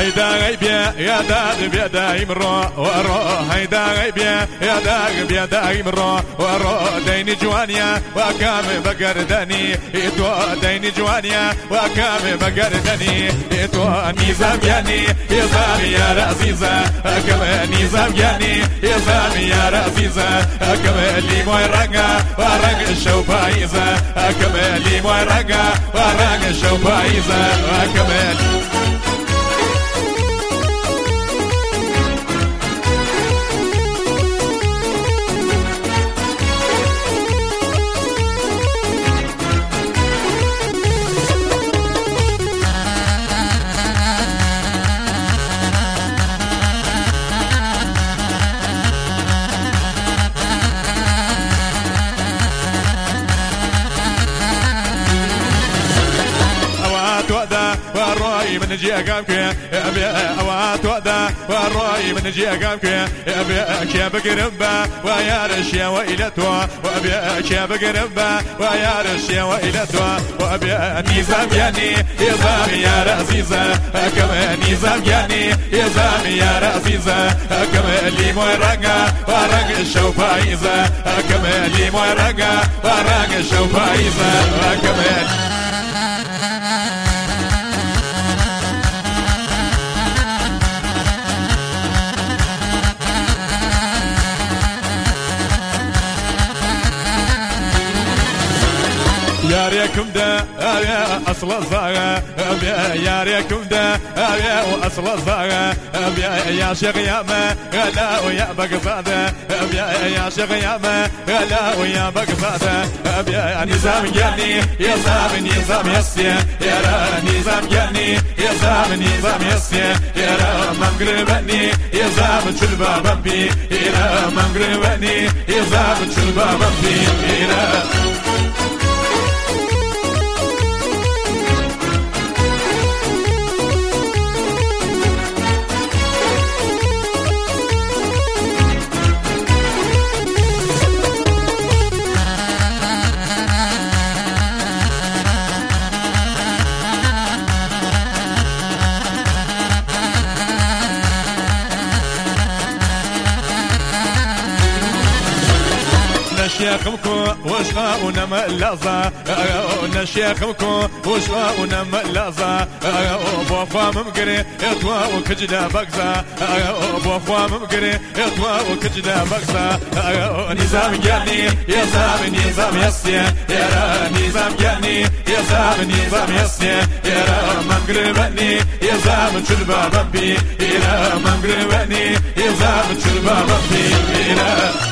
هيدا غيبيا يا داغ يا دايم رو هيدا غيبيا يا داغ يا دايم رو ديني جوانيا وكام بقردني إتو ديني جوانيا وكام بقردني إتو نظام يعني نظام يا رزيزة كم نظام يعني نظام يا رزيزة كم اللي موي رقا ورق الشو بايزة كم اللي موي رقا ورق الشو بايزة كم والرأي من جي أقامك أوات ودا والرأي من جي أقامك كيا بقربا ويا رشيا وإلتوا كيا بقربا ويا رشيا وإلتوا نظام يعني نظام يا رزيزة كما نظام يعني نظام يا رزيزة كما اللي موي رقا ورق الشو بايزة كما اللي موي رقا ورق الشو بايزة كما ياريكم دا يا أصل الزاغة ياريكم دا يا وأصل الزاغة يا شيخ يا ما غلا ويا بقصادة يا شيخ يا ما غلا ويا بقصادة نظام جاني نظام نظام يسيا يا نظام جاني نظام يسيا يا مغربني نظام شلبا بمبي يا مغربني نظام شلبا بمبي نشيخمكو وشغاؤنا ملازا نشيخمكو وشغاؤنا ملازا بوفا ممقري اتوا وكجدا بقزا بوفا ممقري اتوا وكجدا بقزا نظام جاني نظام يسيا يا نظام جاني نظام يسيا يا مغربني نظام شلبا ربي يا مغربني نظام شلبا ربي